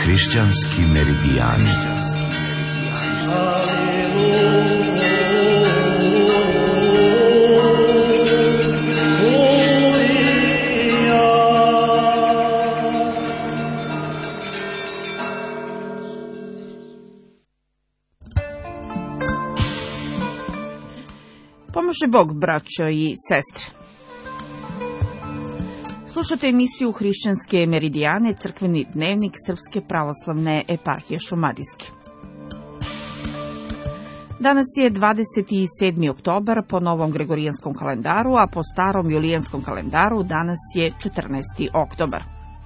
Hrišćanski meridijani. Pomože Bog, braćo i sestre. Slušate emisiju Hrišćanske meridijane, crkveni dnevnik Srpske pravoslavne eparhije Šumadijske. Danas je 27. oktobar po novom gregorijanskom kalendaru, a po starom julijanskom kalendaru danas je 14. oktobar.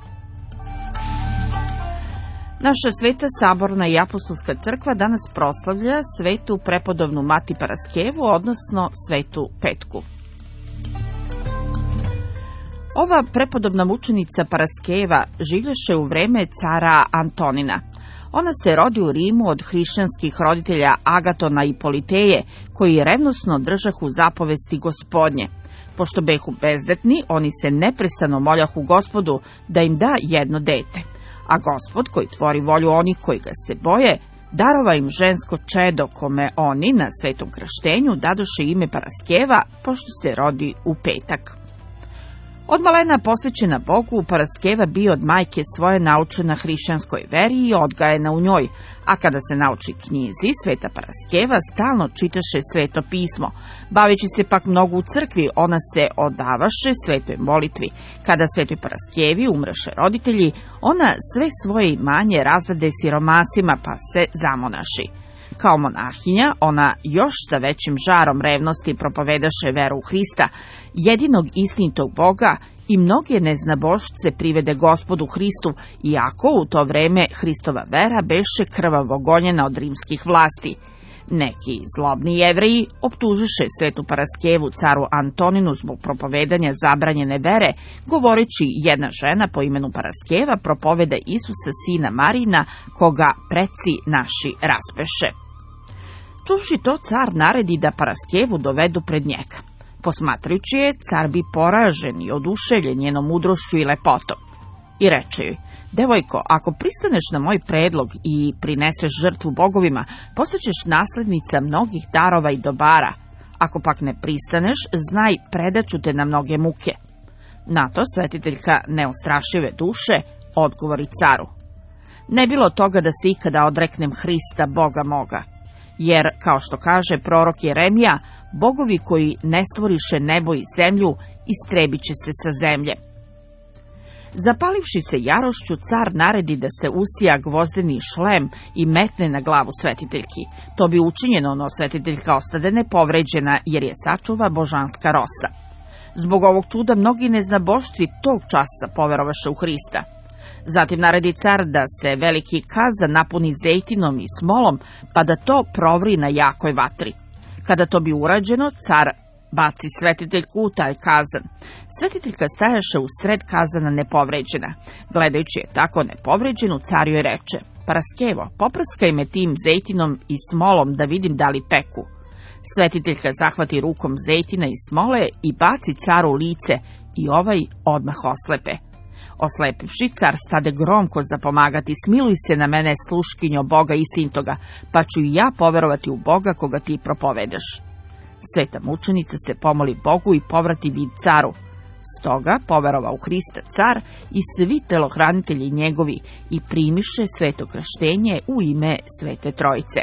Naša sveta saborna i apostolska crkva danas proslavlja svetu prepodobnu Mati Paraskevu, odnosno svetu Petku. Ova prepodobna mučenica Paraskeva življaše u vreme cara Antonina. Ona se rodi u Rimu od hrišćanskih roditelja Agatona i Politeje, koji revnosno držahu zapovesti Gospodnje. Pošto behu bezdetni, oni se neprestano moljahu Gospodu da im da jedno dete. A Gospod, koji tvori volju onih koji ga se boje, darova im žensko čedo, kome oni na svetom krštenju dadoše ime Paraskeva, pošto se rodi u petak. Od malena posvećena Bogu, Paraskeva bio od majke svoje naučena hrišćanskoj veri i odgajena u njoj, a kada se nauči knjizi, sveta Paraskeva stalno čitaše sveto pismo. Baveći se pak mnogo u crkvi, ona se odavaše svetoj molitvi. Kada svetoj Paraskevi umreše roditelji, ona sve svoje imanje razvede siromasima, pa se zamonaši. Kao monahinja, ona još sa većim žarom revnosti propovedaše veru u Hrista, jedinog istinitog Boga, i mnoge neznabošce privede Gospodu Hristu, iako u to vreme Hristova vera beše krvavo gonjena od rimskih vlasti. Neki zlobni Jevreji optužiše svetu Paraskevu caru Antoninu zbog propovedanja zabranjene vere, govoreći jedna žena po imenu Paraskeva propoveda Isusa sina Marina, koga preci naši raspeše. Čuvši to, car naredi da Paraskevu dovedu pred njega. Posmatrajući je, car bi poražen i oduševljen njenom mudrošću i lepotom. I reče joj: devojko, ako pristaneš na moj predlog i prineseš žrtvu bogovima, postaćeš naslednica mnogih darova i dobara. Ako pak ne pristaneš, znaj, predaću te na mnoge muke. Na to svetiteljka neustrašive duše odgovori caru: ne bilo toga da se ikada odreknem Hrista, Boga moga. Jer, kao što kaže prorok Jeremija, bogovi koji ne stvoriše nebo i zemlju, istrebit će se sa zemlje. Zapalivši se jarošću, car naredi da se usija gvozdeni šlem i metne na glavu svetiteljki. To bi učinjeno, no svetiteljka ostade nepovređena, jer je sačuva božanska rosa. Zbog ovog čuda mnogi neznabošci tog časa poverovaše u Hrista. Zatim naredi car da se veliki kazan napuni zejtinom i smolom, pa da to provri na jakoj vatri. Kada to bi urađeno, car baci svetiteljku u taj kazan. Svetiteljka stajaše u sred kazana nepovređena. Gledajući je tako nepovređenu, car joj reče: Paraskevo, poprskaj me tim zejtinom i smolom da vidim da li peku. Svetiteljka zahvati rukom zejtina i smole i baci caru u lice, i ovaj odmah oslepe. Oslepivši, car stade gromko zapomagati: smiluj se na mene, sluškinjo Boga istinitoga, pa ću i ja poverovati u Boga koga ti propovedaš. Sveta mučenica se pomoli Bogu i povrati vid caru. Stoga poverova u Hrista car i svi telohranitelji njegovi i primiše sveto krštenje u ime Svete Trojice.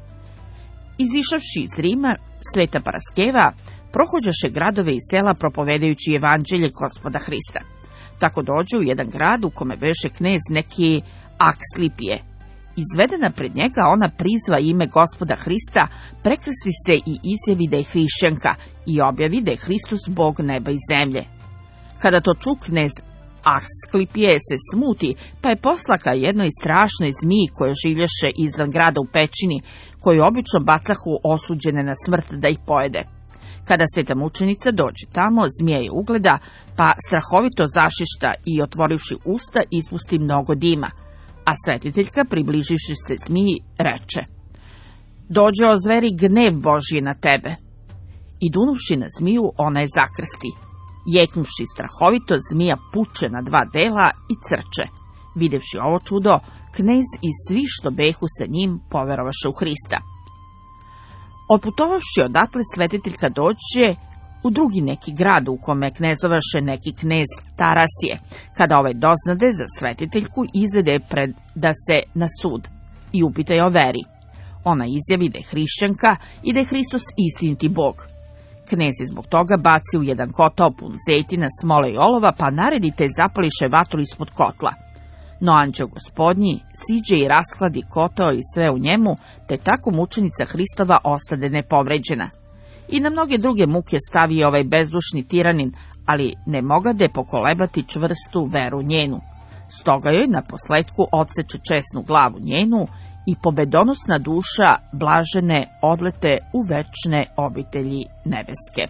Izišavši iz Rima, sveta Paraskeva prohođaše gradove i sela propovedajući evanđelje Gospoda Hrista. Tako dođe u jedan grad u kome beše knez neki Aksklipije. Izvedena pred njega, ona prizva ime Gospoda Hrista, prekrsti se i izjavi da je hrišćanka i objavi da je Hristos Bog neba i zemlje. Kada to ču, knez Aksklipije se smuti, pa je poslaka jednoj strašnoj zmiji koja življaše izvan grada u pećini, koju obično bacahu osuđene na smrt da ih pojede. Kada sveta mučenica dođe tamo, zmija je ugleda, pa strahovito zašišta i, otvorivši usta, ispusti mnogo dima. A svetiteljka, približivši se zmiji, reče: dođe, o zveri, gnev Božji na tebe. I dunuvši na zmiju, ona je zakrsti. Jeknuši strahovito, zmija puče na dva dela i crče. Videvši ovo čudo, knez i svi što behu sa njim poverovaše u Hrista. Otputovavši odatle, svetiteljka dođe u drugi neki grad u kome knezovaše neki knez Tarasije. Kada ovaj doznade za svetiteljku, izvede da se na sud i upita je o veri. Ona izjavi da je hrišćanka i da je Hristos istiniti Bog. Knez je zbog toga baci u jedan kotao pun zejtina, smole i olova, pa naredite zapališe vatru ispod kotla. No anđeo gospodnji siđe i raskladi kotao i sve u njemu, te tako mučenica Hristova ostade nepovređena. I na mnoge druge muke stavi ovaj bezdušni tiranin, ali ne mogade pokolebati čvrstu veru njenu. Stoga joj na posledku odseče česnu glavu njenu i pobedonosna duša blažene odlete u večne obitelji nebeske.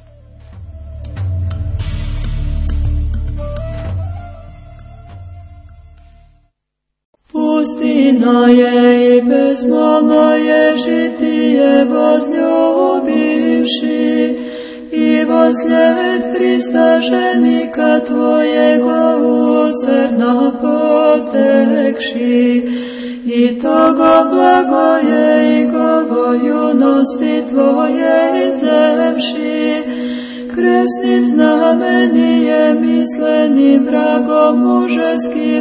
Pustina je i bezmolno je žitije возлюбивши, i vosled Hrista ženika tvojego usrdno potekši, i togo blagoje i govo junosti tvoje izemši, kresnim znamenijem mislenim vragom mužeski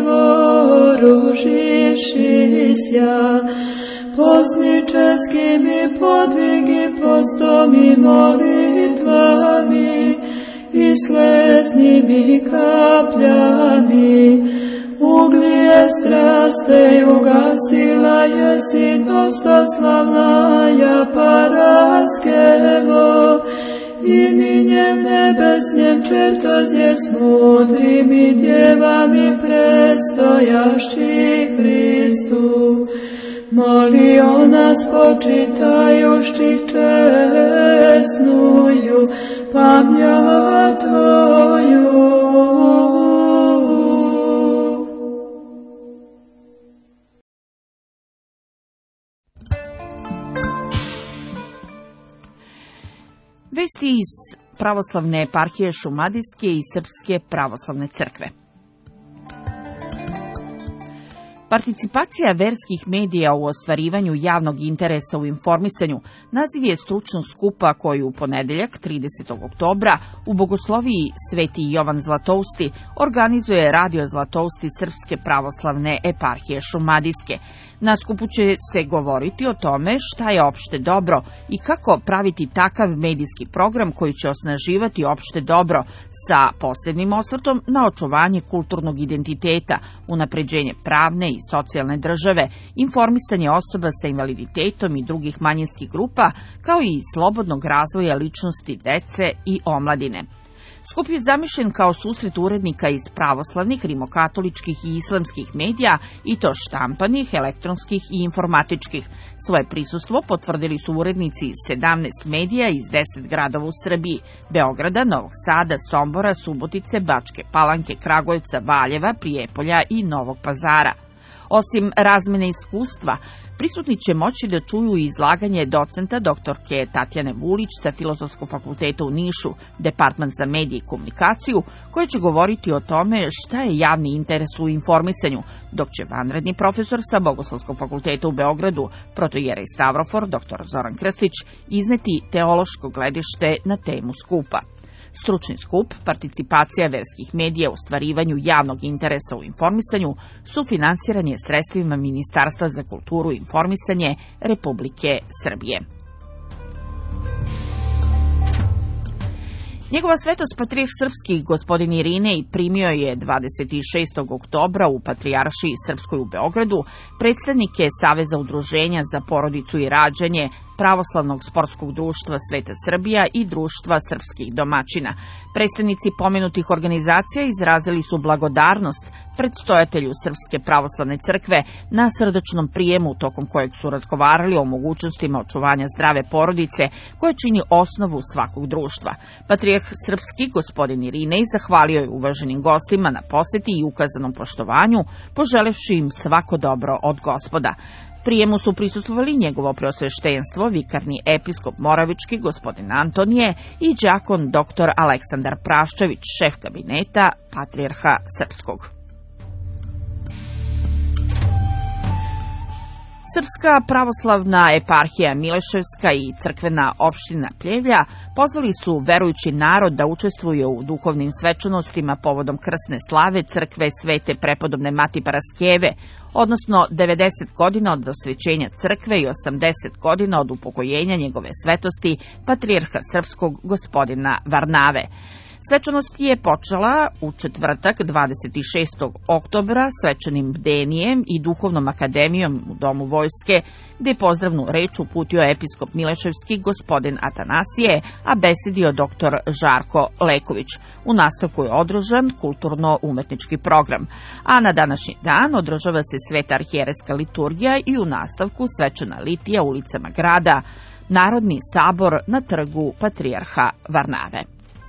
voruživšisja, posničeskim i podvigi postom i molitvami i sleznim i kapljami, uglije straste ugasila jesi dostoslavna ja Paraskevo, i ninjem nebesnjem čertozje s mudrim i djevami predstojašći Hristu. Molio nas počitajušći česnuju pamja tvoju. Vesti iz pravoslavne eparhije Šumadijske i Srpske pravoslavne crkve. Participacija verskih medija u ostvarivanju javnog interesa u informisanju naziv je stručnog skupa koji u ponedeljak 30. oktobra u Bogosloviji Sveti Jovan Zlatousti organizuje Radio Zlatousti Srpske pravoslavne eparhije Šumadijske. Na skupu će se govoriti o tome šta je opšte dobro i kako praviti takav medijski program koji će osnaživati opšte dobro sa posebnim osvrtom na očuvanje kulturnog identiteta, unapređenje pravne i socijalne države, informisanje osoba sa invaliditetom i drugih manjinskih grupa, kao i slobodnog razvoja ličnosti dece i omladine. Skup je zamišljen kao susret urednika iz pravoslavnih, rimokatoličkih i islamskih medija, i to štampanih, elektronskih i informatičkih. Svoje prisustvo potvrdili su urednici iz 17 medija iz 10 gradova u Srbiji: Beograda, Novog Sada, Sombora, Subotice, Bačke Palanke, Kragujevca, Valjeva, Prijepolja i Novog Pazara. Osim razmene iskustva, prisutni će moći da čuju izlaganje docenta doktorke Tatjane Vulić sa Filozofskog fakulteta u Nišu, Departman za medije i komunikaciju, koja će govoriti o tome šta je javni interes u informisanju, dok će vanredni profesor sa Bogoslovskog fakulteta u Beogradu, protojerej Stavrofor, dr. Zoran Krstić, izneti teološko gledište na temu skupa. Stručni skup, participacija verskih medija u ostvarivanju javnog interesa u informisanju, sufinansiranje sredstvima Ministarstva za kulturu i informisanje Republike Srbije. Njegova svetost Patrijah Srpski gospodin Irinej primio je 26. oktobra u Patrijaršiji Srpskoj u Beogradu predstavnike Saveza udruženja za porodicu i rađanje, Pravoslavnog sportskog društva Sveta Srbija i Društva srpskih domaćina. Predstavnici pomenutih organizacija izrazili su blagodarnost predstojatelju Srpske pravoslavne crkve na srdačnom prijemu, tokom kojeg su razgovarali o mogućnostima očuvanja zdrave porodice, koja čini osnovu svakog društva. Patrijah Srpski gospodin Irinej zahvalio je uvaženim gostima na poseti i ukazanom poštovanju, poželevši im svako dobro od Gospoda. Prijemu su prisustvovali njegovo preosveštenstvo, vikarni episkop Moravički gospodin Antonije i đakon dr. Aleksandar Praščević, šef kabineta Patrijarha Srpskog. Srpska pravoslavna eparhija Mileševska i crkvena opština Pljevlja pozvali su verujući narod da učestvuje u duhovnim svečanostima povodom krsne slave crkve Svete prepodobne Mati Paraskeve, odnosno 90 godina od osvećenja crkve i 80 godina od upokojenja njegove svetosti patrijarha srpskog gospodina Varnave. Svečanost je počela u četvrtak 26. oktobra svečanim bdenijem i duhovnom akademijom u Domu vojske, gde je pozdravnu reč uputio episkop Mileševski gospodin Atanasije, a besedio dr. Žarko Leković. U nastavku je održan kulturno-umetnički program, a na današnji dan održava se sveta arhijerejska liturgija i u nastavku svečana litija ulicama grada, Narodni sabor na trgu patrijarha Varnave.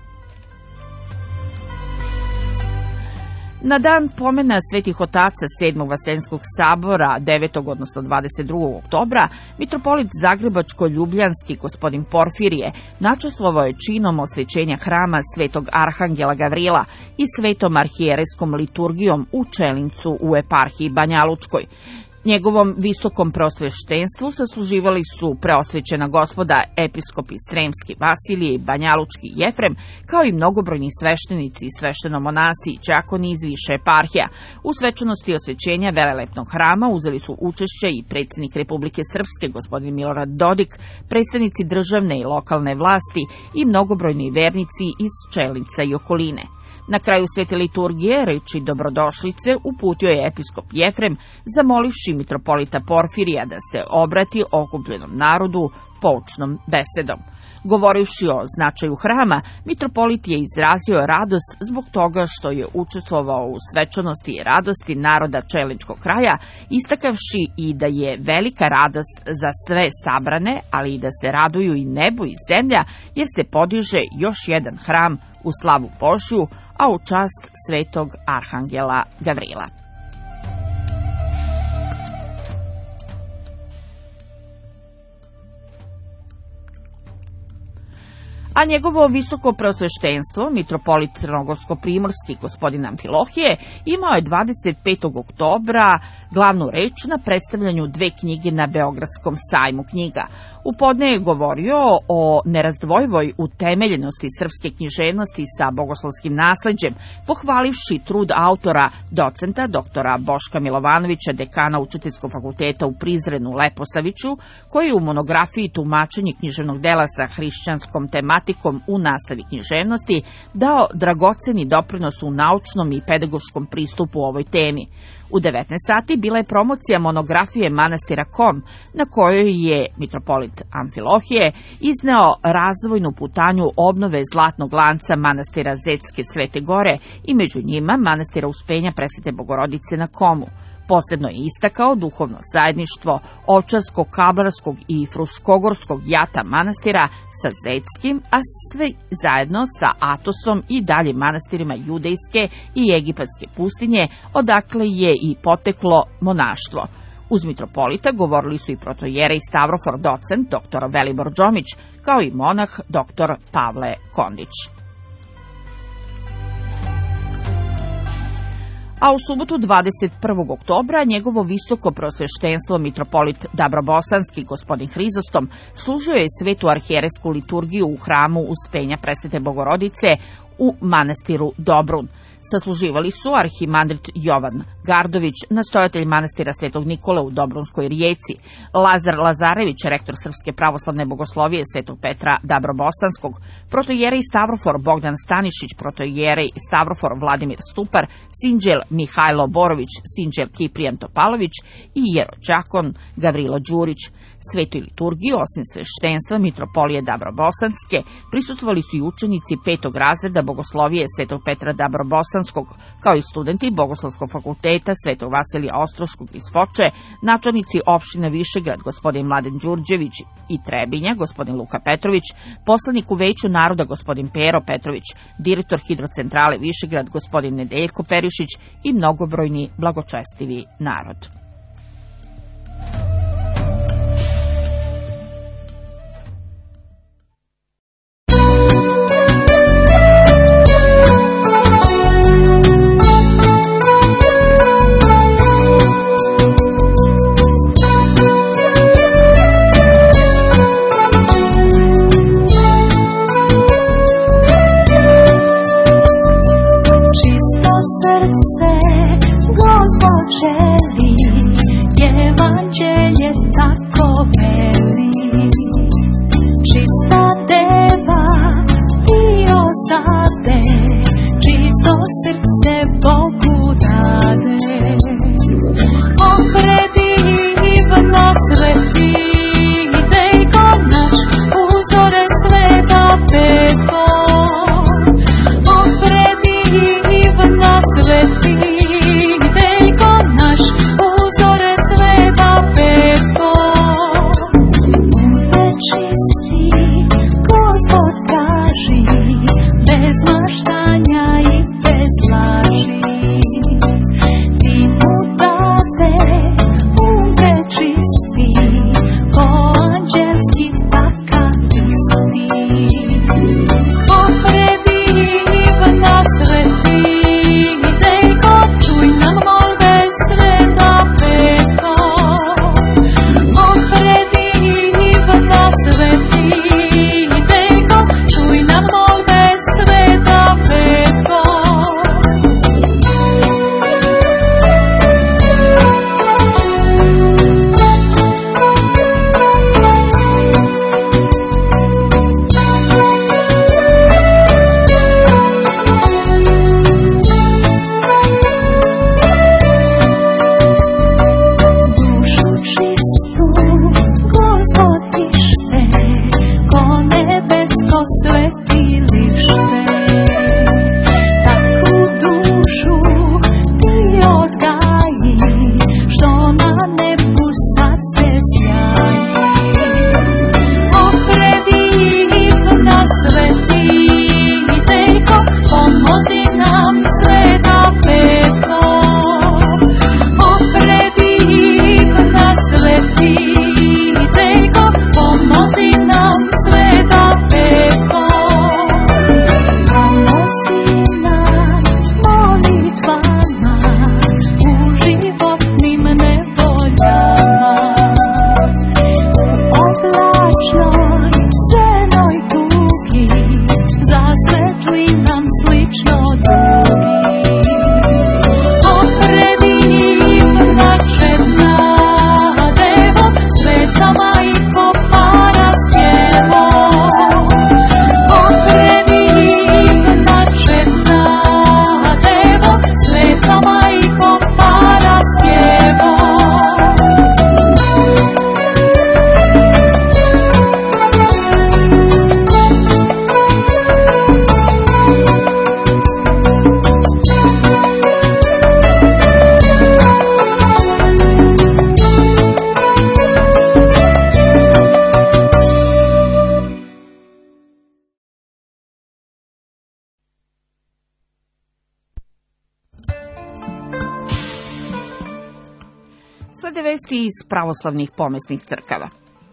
Na dan pomena svetih otaca 7. Vaseljenskog sabora 9. odnosno 22. oktobra, mitropolit Zagrebačko-Ljubljanski gospodin Porfirije načestvovao je činom osvećenja hrama Svetog Arhangela Gavrila i svetom arhijerejskom liturgijom u Čelincu u eparhiji Banjalučkoj. Njegovom visokom preosveštenstvu sasluživali su preosvećena gospoda episkopi Sremski Vasilije i Banjalučki Jefrem, kao i mnogobrojni sveštenici i sveštenomonasi i đakoni iz više eparhija. U svečanosti osvećenja velelepnog hrama uzeli su učešće i predsjednik Republike Srpske, gospodin Milorad Dodik, predstavnici državne i lokalne vlasti i mnogobrojni vernici iz Čelinca i okoline. Na kraju svete liturgije reči dobrodošlice uputio je episkop Jefrem, zamolivši mitropolita Porfirija da se obrati okupljenom narodu poučnom besedom. Govorivši o značaju hrama, mitropolit je izrazio radost zbog toga što je učestvovao u svečanosti i radosti naroda Čelinčkog kraja, istakavši i da je velika radost za sve sabrane, ali i da se raduju i nebo i zemlja, jer se podiže još jedan hram u slavu Božju, a u čast svetog Arhangela Gavrila. A njegovo visoko preosveštenstvo, mitropolit Crnogorsko-primorski gospodin Amfilohije, imao je 25. oktobra glavnu reč na predstavljanju dve knjige na Beogradskom sajmu knjiga. U podne je govorio o nerazdvojivoj utemeljenosti srpske književnosti sa bogoslovskim nasleđem, pohvalivši trud autora, docenta doktora Boška Milovanovića, dekana Učiteljskog fakulteta u Prizrenu Leposaviću, koji je u monografiji Tumačenje književnog dela sa hrišćanskom tematikom u nastavi književnosti dao dragoceni doprinos u naučnom i pedagoškom pristupu ovoj temi. U 19 sati bila je promocija monografije manastira Kom, na kojoj je mitropolit Amfilohije izneo razvojnu putanju obnove zlatnog lanca manastira Zetske Svete Gore i među njima manastira Uspenja Presvete Bogorodice na Komu. Posebno je istakao duhovno zajedništvo Ovčarskog, Kablarskog i Fruškogorskog jata manastira sa Zetskim, a sve zajedno sa Atosom i dalje manastirima Judejske i Egipatske pustinje, odakle je i poteklo monaštvo. Uz mitropolita govorili su i protojerej Stavrofor docent dr. Velibor Džomić, kao i monah dr. Pavle Kondić. A u subotu 21. oktobra njegovo visoko preosveštenstvo mitropolit Dabrobosanski gospodin Hrizostom služio je svetu arhijerejsku liturgiju u hramu Uspenja Presvete Bogorodice u manastiru Dobrun. Sasluživali su arhimandrit Jovan Gardović, nastojatelj manastira Svetog Nikole u Dobrunskoj Rijeci, Lazar Lazarević, rektor Srpske pravoslavne bogoslovije Svetog Petra Dabrobosanskog, protojerej Stavrofor Bogdan Stanišić, protojerej Stavrofor Vladimir Stupar, sinđel Mihajlo Borović, sinđel Kiprijan Topalović i jerođakon Gavrilo Đurić. Svetoj liturgiji, osim sveštenstva mitropolije Dabrobosanske, prisustvovali su i učenici 5. razreda bogoslovije Svetog Petra Dabrobosanskog, kao i studenti Bogoslovskog fakulteta Svetog Vasilija Ostroškog iz Foče, načelnici opštine Višegrad gospodin Mladen Đurđević i Trebinja gospodin Luka Petrović, poslanik u Veću naroda gospodin Pero Petrović, direktor Hidrocentrale Višegrad gospodin Nedeljko Perišić i mnogobrojni blagočestivi narod. Slede vesti iz pravoslavnih pomesnih crkava.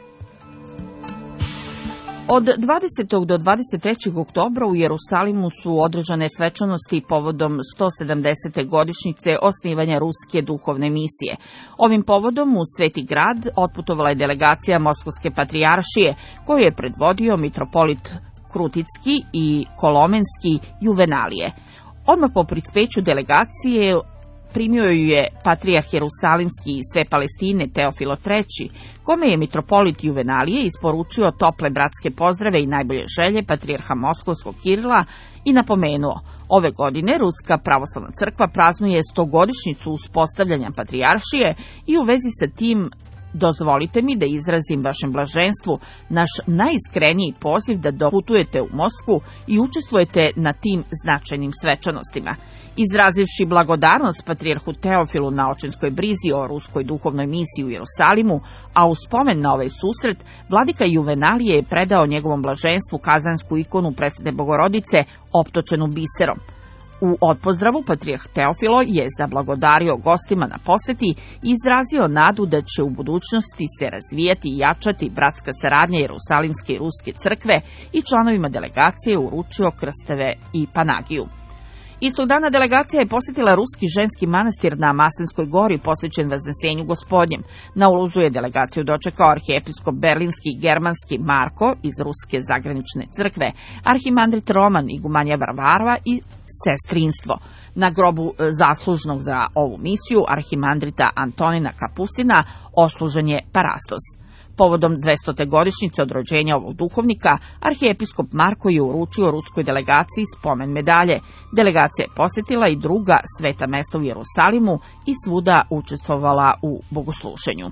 Od 20. do 23. oktobra u Jerusalimu su održane svečanosti povodom 170. godišnjice osnivanja Ruske duhovne misije. Ovim povodom u Sveti grad otputovala je delegacija Moskovske patrijaršije, koju je predvodio mitropolit Kruticki i Kolomenski Juvenalije. Odmah po prispeću delegacije primio ju je patrijarh Jerusalimski i sve Palestine Teofilo III, kome je mitropolit Juvenalije isporučio tople bratske pozdrave i najbolje želje patrijarha Moskovskog Kirila i napomenuo: ove godine Ruska pravoslavna crkva praznuje 100-godišnjicu uspostavljanja patrijaršije i u vezi sa tim dozvolite mi da izrazim vašem blaženstvu naš najiskreniji poziv da doputujete u Moskvu i učestvujete na tim značajnim svečanostima. Izrazivši blagodarnost patrijarhu Teofilu na očinskoj brizi o ruskoj duhovnoj misiji u Jerusalimu, a u spomen na ovaj susret, vladika Juvenalije je predao njegovom blaženstvu kazansku ikonu Presvete Bogorodice optočenu biserom. U odpozdravu patrijarh Teofilo je zablagodario gostima na poseti i izrazio nadu da će u budućnosti se razvijati i jačati bratska saradnja Jerusalimske i Ruske crkve i članovima delegacije uručio krsteve i panagiju. Istog dana delegacija je posjetila ruski ženski manastir na Maslinskoj gori posvećen Vaznesenju Gospodnjem. Na uluzu je delegaciju dočekao arhijepiskop berlinski i germanski Marko iz Ruske zagranične crkve, arhimandrit Roman igumanija Varvara i sestrinstvo. Na grobu zaslužnog za ovu misiju arhimandrita Antonina Kapusina oslužen je parastos. Povodom 200. godišnjice od rođenja ovog duhovnika, arhijepiskop Marko je uručio ruskoj delegaciji spomen medalje. Delegacija je posjetila i druga sveta mesta u Jerusalimu i svuda učestvovala u bogosluženju.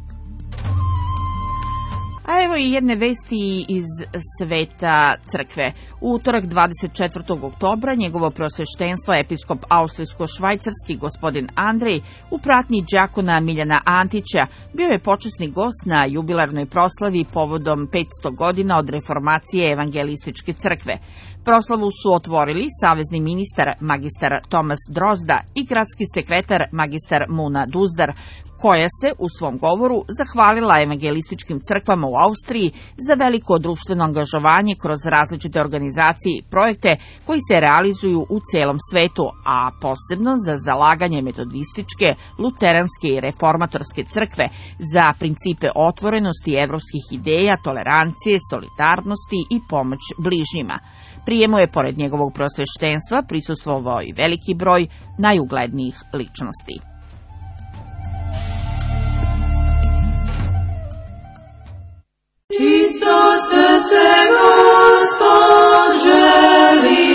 A evo i jedne vesti iz sveta crkve. U utorak 24. oktobra njegovo preosveštenstvo episkop austrijsko-švajcarski gospodin Andrej u pratnji đakona Miljana Antića bio je počasni gost na jubilarnoj proslavi povodom 500 godina od reformacije evangelističke crkve. Proslavu su otvorili savezni ministar magistar Tomas Drozda i gradski sekretar magistar Muna Duzdar, koja se u svom govoru zahvalila evangelističkim crkvama u Austriji za veliko društveno angažovanje kroz različite organizacije i projekte koji se realizuju u celom svetu, a posebno za zalaganje metodističke, luteranske i reformatorske crkve za principe otvorenosti evropskih ideja, tolerancije, solidarnosti i pomoć bližnjima. Prijemu je, pored njegovog preosveštenstva, prisustvovao i veliki broj najuglednijih ličnosti. Čisto srce Gospod želi,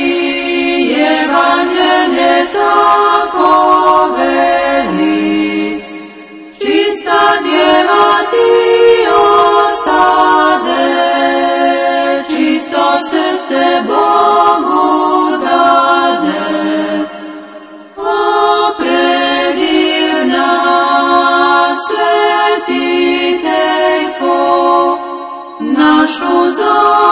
evanđelje tako veli. Čista djeva ti ostade, čisto srce Bogu dade. O predivna svetiteljko, našu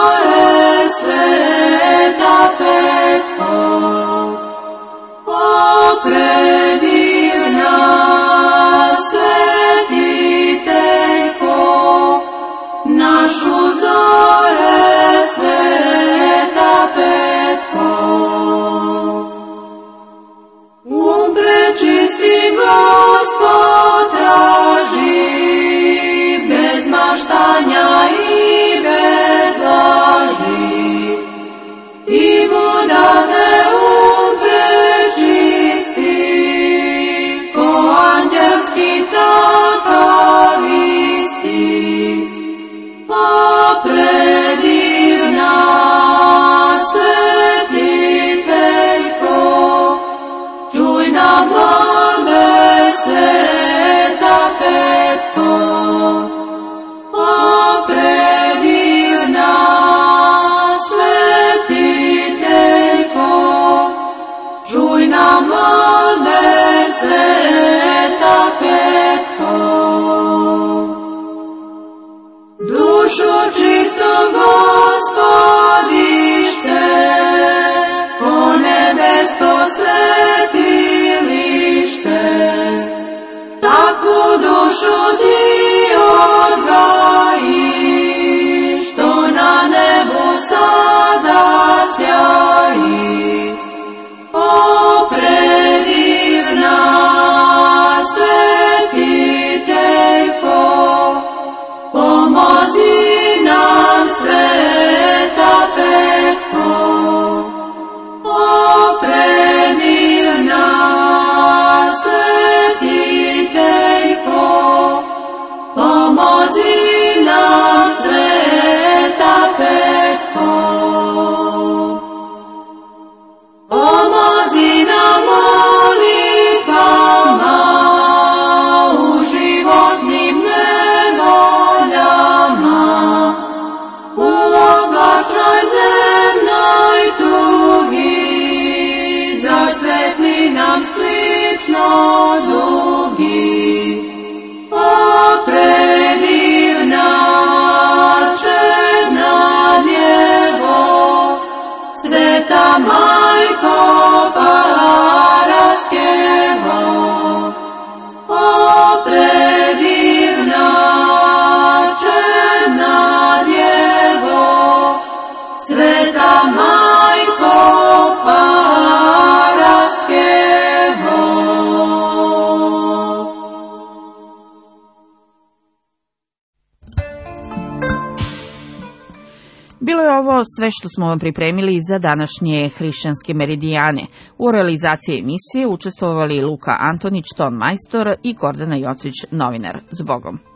Bilo je ovo sve što smo vam pripremili za današnje hrišćanske meridijane. U realizaciji emisije učestvovali Luka Antonić, ton majstor i Gordana Jocić, novinar. S Bogom.